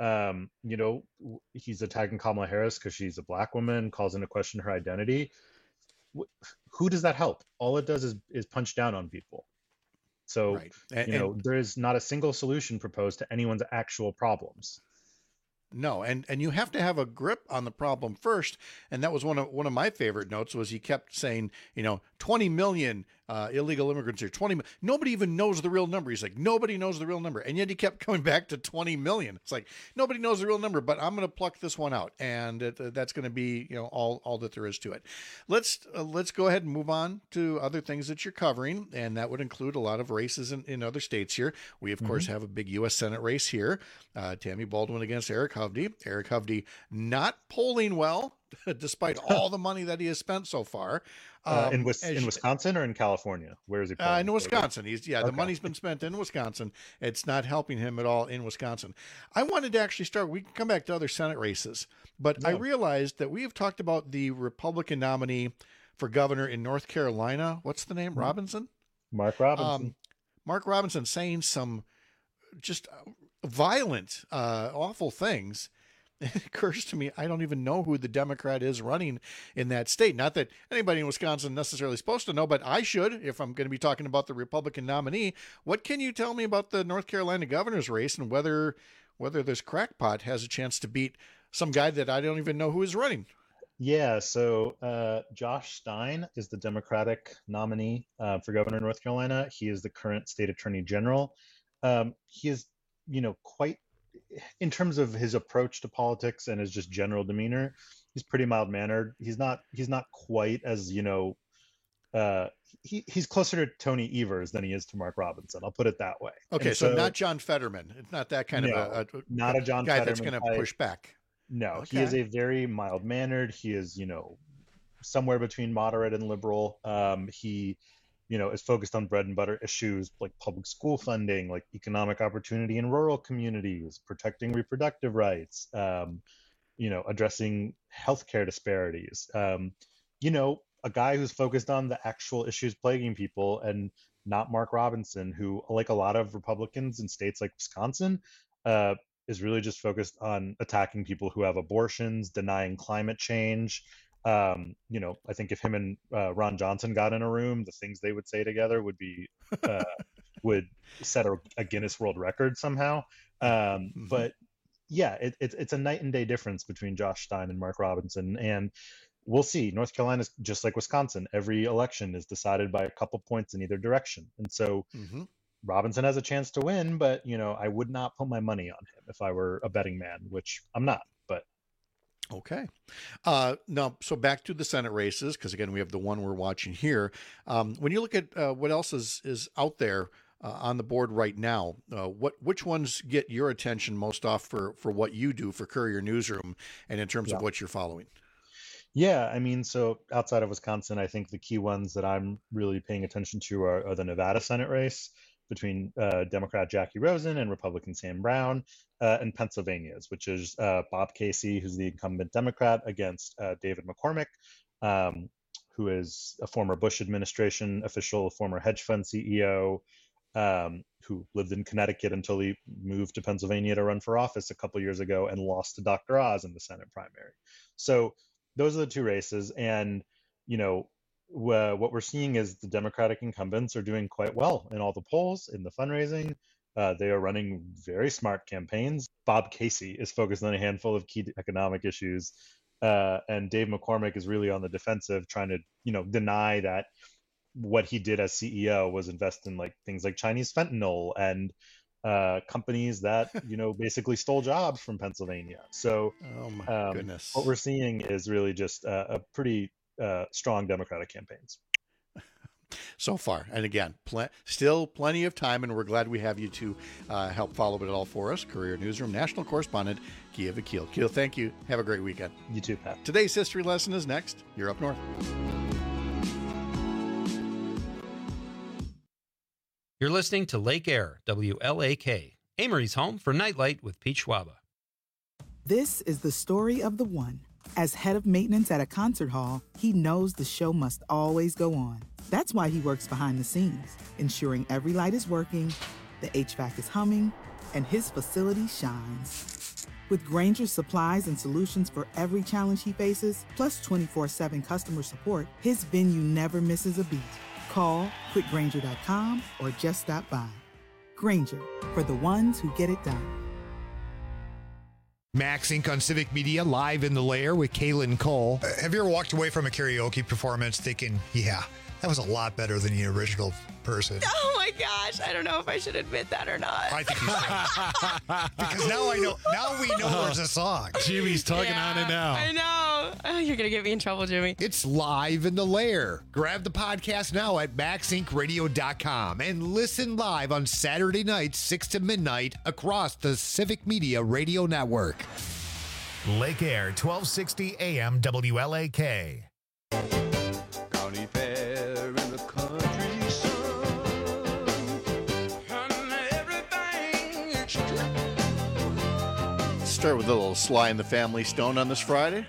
He's attacking Kamala Harris because she's a black woman, calls into question her identity. Who does that help? All it does is punch down on people. So, right. There is not a single solution proposed to anyone's actual problems. No, and you have to have a grip on the problem first, and that was one of my favorite notes. Was he kept saying 20 million illegal immigrants here, 20 million. Nobody even knows the real number. He's like, nobody knows the real number, and yet he kept coming back to 20 million. It's like, nobody knows the real number, but I'm going to pluck this one out, and that's going to be all that there is to it. Let's go ahead and move on to other things that you're covering, and that would include a lot of races in other states here. We of course have a big U.S. Senate race here. Tammy Baldwin against Eric Hovde. Eric Hovde not polling well, despite all the money that he has spent so far. In Wisconsin or in California? Where is he polling? In Wisconsin. The money's been spent in Wisconsin. It's not helping him at all in Wisconsin. I wanted to actually start. We can come back to other Senate races, but I realized that we have talked about the Republican nominee for governor in North Carolina. What's the name? Robinson? Mark Robinson. Mark Robinson saying some just violent, awful things. It occurs to me, I don't even know who the Democrat is running in that state. Not that anybody in Wisconsin is necessarily supposed to know, but I should if I'm going to be talking about the Republican nominee. What can you tell me about the North Carolina governor's race and whether this crackpot has a chance to beat some guy that I don't even know who is running? Yeah, so Josh Stein is the Democratic nominee for governor of North Carolina. He is the current state attorney general. He is, quite, in terms of his approach to politics and his just general demeanor, he's pretty mild-mannered. He's not quite as, he's closer to Tony Evers than he is to Mark Robinson. I'll put it that way. Okay, so not John Fetterman. It's not that kind of not a John guy Fetterman that's going to push back. No, okay. He is a very mild-mannered. He is, somewhere between moderate and liberal. He is focused on bread and butter issues like public school funding, like economic opportunity in rural communities, protecting reproductive rights, addressing healthcare disparities. A guy who's focused on the actual issues plaguing people, and not Mark Robinson, who, like a lot of Republicans in states like Wisconsin, is really just focused on attacking people who have abortions, denying climate change. I think if him and Ron Johnson got in a room, the things they would say together would be would set a Guinness World Record somehow. But yeah, it's a night and day difference between Josh Stein and Mark Robinson, and we'll see. North Carolina is just like Wisconsin. Every election is decided by a couple points in either direction, and so Robinson has a chance to win. But I would not put my money on him if I were a betting man, which I'm not. But okay. Now, so back to the Senate races, because again, we have the one we're watching here. When you look at what else is out there on the board right now, which ones get your attention most off for what you do for Courier Newsroom and in terms of what you're following? Yeah, I mean, so outside of Wisconsin, I think the key ones that I'm really paying attention to are the Nevada Senate race between Democrat Jackie Rosen and Republican Sam Brown, and Pennsylvania's, which is Bob Casey, who's the incumbent Democrat, against David McCormick, who is a former Bush administration official, a former hedge fund CEO, who lived in Connecticut until he moved to Pennsylvania to run for office a couple years ago and lost to Dr. Oz in the Senate primary. So those are the two races. And, what we're seeing is the Democratic incumbents are doing quite well in all the polls, in the fundraising. They are running very smart campaigns. Bob Casey is focused on a handful of key economic issues, and Dave McCormick is really on the defensive, trying to, deny that what he did as CEO was invest in things like Chinese fentanyl and companies that basically stole jobs from Pennsylvania. So, oh my goodness, what we're seeing is really just a pretty strong Democratic campaigns so far. And again, still plenty of time, and we're glad we have you to help follow it all for us. Courier Newsroom national correspondent Kia Vakil. Kia, thank you. Have a great weekend. You too, Pat. Today's history lesson is next. You're up north. You're listening to Lake Air, WLAK, Amory's home for Nightlight with Pete Schwaba. This is the story of the one. As head of maintenance at a concert hall, he knows the show must always go on. That's why he works behind the scenes, ensuring every light is working, the HVAC is humming, and his facility shines. With Grainger's supplies and solutions for every challenge he faces, plus 24/7 customer support, his venue never misses a beat. Call quickgrainger.com or just stop by. Grainger, for the ones who get it done. Max Inc. on Civic Media, live in the lair with Kaylin Cole. Have you ever walked away from a karaoke performance thinking, yeah, that was a lot better than the original person? Oh my gosh, I don't know if I should admit that or not. I think you should. Because now we know there's a song. Jimmy's tugging on it now. I know. Oh, you're going to get me in trouble, Jimmy. It's live in the lair. Grab the podcast now at maxincradio.com and listen live on Saturday nights, 6 to midnight across the Civic Media Radio Network. Lake Air, 1260 AM WLAK. County fair in the country sun, and everything is Start with a little Sly and the Family Stone on this Friday.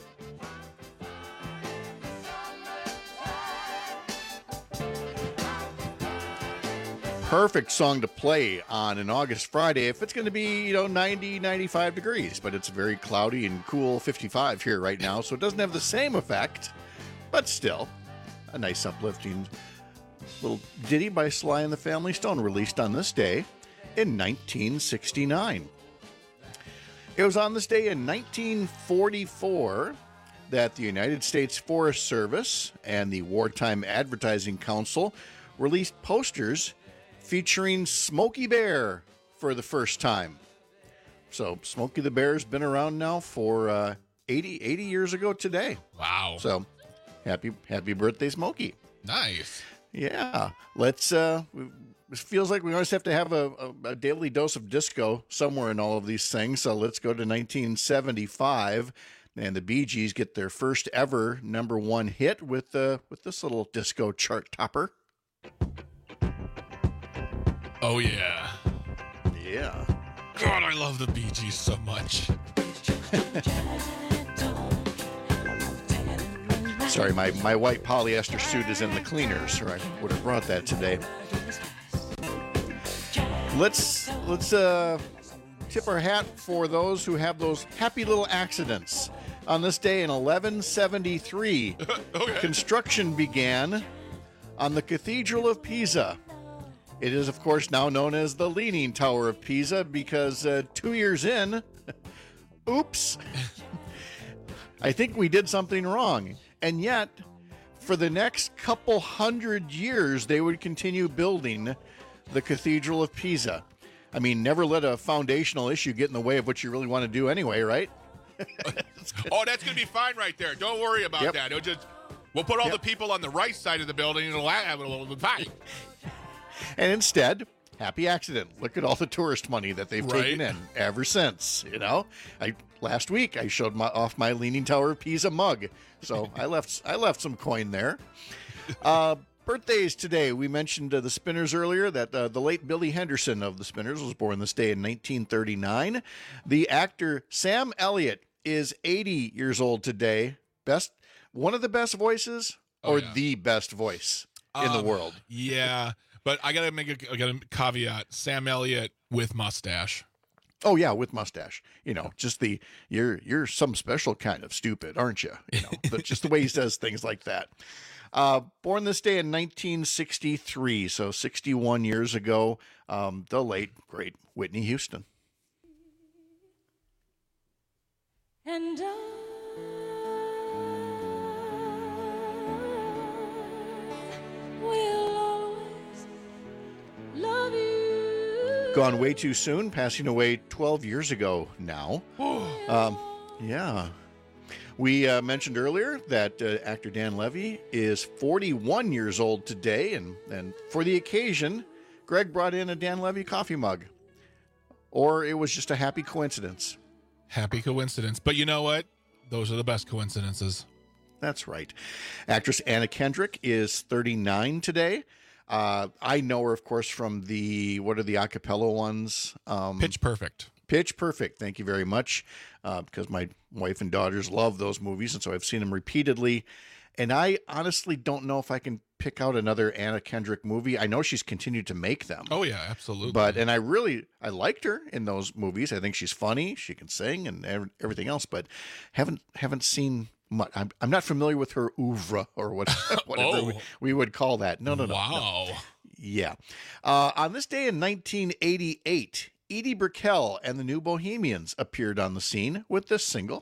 Perfect song to play on an August Friday if it's going to be, 90, 95 degrees, but it's very cloudy and cool, 55 here right now, so it doesn't have the same effect, but still a nice uplifting little ditty by Sly and the Family Stone, released on this day in 1969. It was on this day in 1944 that the United States Forest Service and the Wartime Advertising Council released posters featuring Smokey Bear for the first time. So Smokey the Bear's been around now for 80 years ago today. Wow. So happy birthday, Smokey. Nice. Yeah. Let's it feels like we always have to have a daily dose of disco somewhere in all of these things. So let's go to 1975, and the Bee Gees get their first ever #1 hit with this little disco chart topper. Oh, yeah. Yeah. God, I love the Bee Gees so much. Sorry, my white polyester suit is in the cleaners, or I would have brought that today. Let's tip our hat for those who have those happy little accidents. On this day in 1173, construction began on the Cathedral of Pisa. It is, of course, now known as the Leaning Tower of Pisa because 2 years in, oops, I think we did something wrong. And yet, for the next couple hundred years, they would continue building the Cathedral of Pisa. I mean, never let a foundational issue get in the way of what you really want to do anyway, right? Oh, that's going to be fine right there. Don't worry about that. We'll put all the people on the right side of the building, and it'll have a little bit fine. And instead, happy accident. Look at all the tourist money that they've taken in ever since. Last week I showed off my Leaning Tower of Pisa mug, so I left some coin there. Birthdays today. We mentioned the Spinners earlier. That the late Billy Henderson of the Spinners was born this day in 1939. The actor Sam Elliott is 80 years old today. One of the best voices, the best voice in the world. Yeah. But I gotta make a caveat: Sam Elliott with mustache. Oh yeah, with mustache. Just you're some special kind of stupid, aren't you? But just the way he says things like that. Born this day in 1963, so 61 years ago, the late, great Whitney Houston. And will always love you. Gone way too soon, passing away 12 years ago now. Yeah. We mentioned earlier that actor Dan Levy is 41 years old today, and for the occasion, Greg brought in a Dan Levy coffee mug. Or it was just a happy coincidence. Happy coincidence. But you know what? Those are the best coincidences. That's right. Actress Anna Kendrick is 39 today. I know her, of course, from what are the a cappella ones? Pitch Perfect. Pitch Perfect. Thank you very much. Because my wife and daughters love those movies, and so I've seen them repeatedly. And I honestly don't know if I can pick out another Anna Kendrick movie. I know she's continued to make them. Oh, yeah, absolutely. And I liked her in those movies. I think she's funny. She can sing and everything else, but haven't seen much. I'm not familiar with her oeuvre or whatever we would call that. No. Wow. No. Yeah. On this day in 1988, Edie Brickell and the New Bohemians appeared on the scene with this single.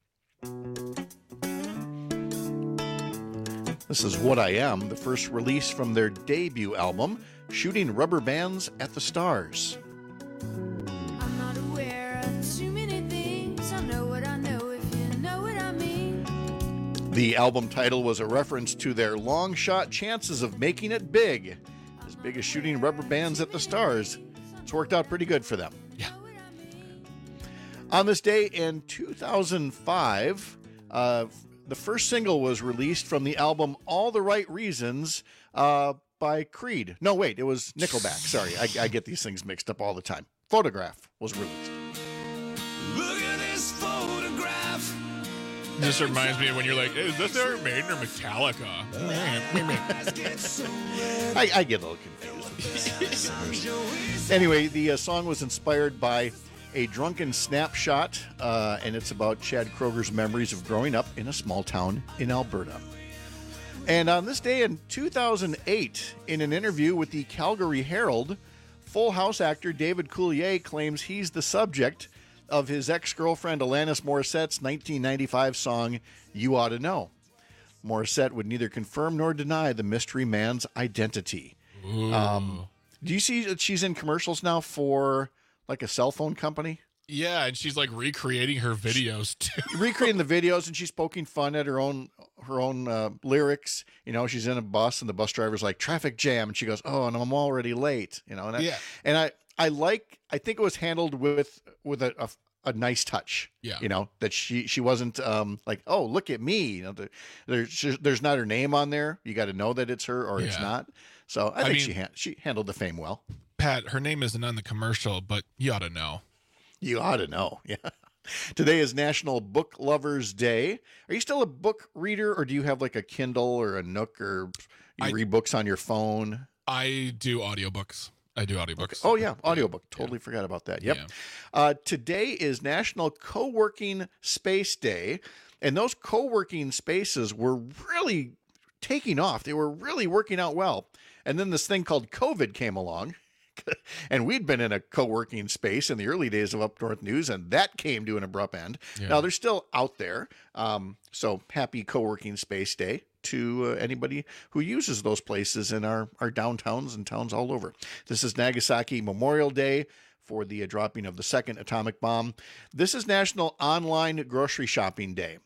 This is What I Am, the first release from their debut album, Shooting Rubber Bands at the Stars. I'm not aware of too many things. I know what I know, if you know what I mean. The album title was a reference to their long shot chances of making it big as shooting rubber bands at the stars. It's worked out pretty good for them. Yeah. On this day in 2005, the first single was released from the album All the Right Reasons by Creed. No, wait, it was Nickelback. Sorry, I get these things mixed up all the time. Photograph was released. Look at this photograph. This reminds me of when you're like, is this Iron Maiden or Metallica? I get a little confused. Anyway, the song was inspired by a drunken snapshot, and it's about Chad Kroeger's memories of growing up in a small town in Alberta. And on this day in 2008, in an interview with the Calgary Herald, Full House actor David Coulier claims he's the subject of his ex-girlfriend Alanis Morissette's 1995 song, You Ought to Know. Morissette would neither confirm nor deny the mystery man's identity. Do you see that she's in commercials now for like a cell phone company? Yeah, and she's like recreating her videos too. Recreating the videos, and she's poking fun at her own lyrics. You know, she's in a bus, and the bus driver's like, traffic jam, and she goes, "Oh, and I'm already late." You know, and I think it was handled with a nice touch. Yeah, you know, that she wasn't like, "Oh, look at me." You know, there's not her name on there. You got to know that it's her or it's not. So I think she handled the fame well. Pat, her name isn't on the commercial, but you ought to know. You ought to know. Yeah. Today is National Book Lovers Day. Are you still a book reader, or do you have like a Kindle or a Nook, or you read books on your phone? I do audiobooks. Okay. Oh, yeah. Audiobook. Totally forgot about that. Yep. Yeah. Today is National Co-working Space Day. And those co-working spaces were really taking off. They were really working out well. And then this thing called COVID came along. And we'd been in a co-working space in the early days of Up North News, and that came to an abrupt end. Yeah. Now, they're still out there. So happy Co-working Space Day to anybody who uses those places in our downtowns and towns all over. This is Nagasaki Memorial Day for the dropping of the second atomic bomb. This is National Online Grocery Shopping Day.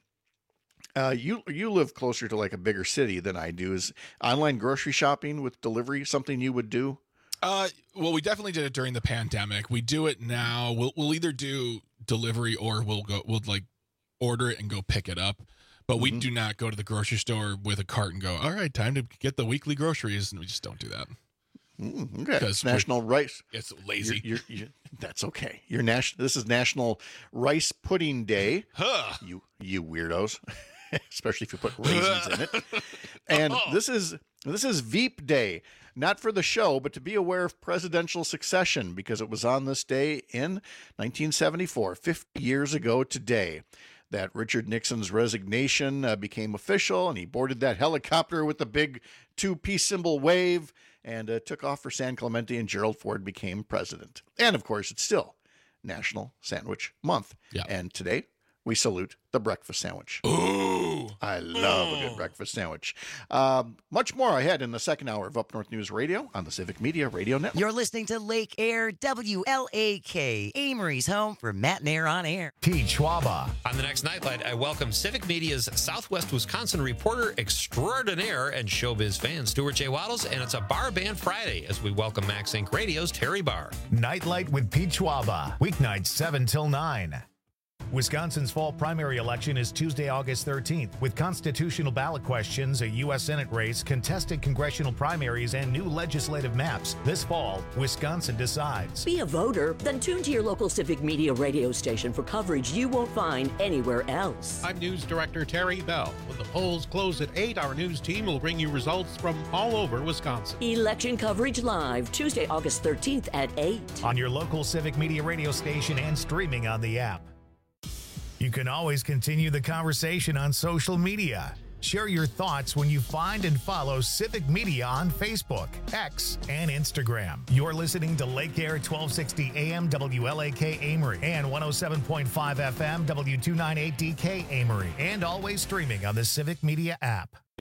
You live closer to like a bigger city than I do. Is online grocery shopping with delivery something you would do? Well, we definitely did it during the pandemic. We do it now. We'll either do delivery or we'll like order it and go pick it up. But we do not go to the grocery store with a cart and go, all right, time to get the weekly groceries. And we just don't do that. Okay. Because National Rice. It's lazy. You're, that's okay. This is National Rice Pudding Day. Huh. You weirdos. Especially if you put raisins in it. And this is Veep Day. Not for the show, but to be aware of presidential succession, because it was on this day in 1974, 50 years ago today. that Richard Nixon's resignation became official, and he boarded that helicopter with the big 2 peace symbol wave and took off for San Clemente, and Gerald Ford became president. And, of course, it's still National Sandwich Month. Yeah. And today, we salute the breakfast sandwich. Ooh. I love a good breakfast sandwich. Much more ahead in the second hour of Up North News Radio on the Civic Media Radio Network. You're listening to Lake Air, WLAK, Amory's home for Matt and Air on Air. Pete Schwaba. On the next Nightlight, I welcome Civic Media's Southwest Wisconsin reporter extraordinaire and showbiz fan, Stuart J. Waddles, and it's a Bar Band Friday as we welcome Max Inc. Radio's Terry Barr. Nightlight with Pete Schwaba. Weeknights 7 till 9. Wisconsin's fall primary election is Tuesday, August 13th, with constitutional ballot questions, a U.S. Senate race, contested congressional primaries, and new legislative maps. This fall, Wisconsin decides. Be a voter? Then tune to your local Civic Media radio station for coverage you won't find anywhere else. I'm News Director Terry Bell. When the polls close at 8, our news team will bring you results from all over Wisconsin. Election coverage live, Tuesday, August 13th at 8. On your local Civic Media radio station and streaming on the app. You can always continue the conversation on social media. Share your thoughts when you find and follow Civic Media on Facebook, X, and Instagram. You're listening to Lake Air 1260 AM WLAK Amory and 107.5 FM W298DK Amory, and always streaming on the Civic Media app.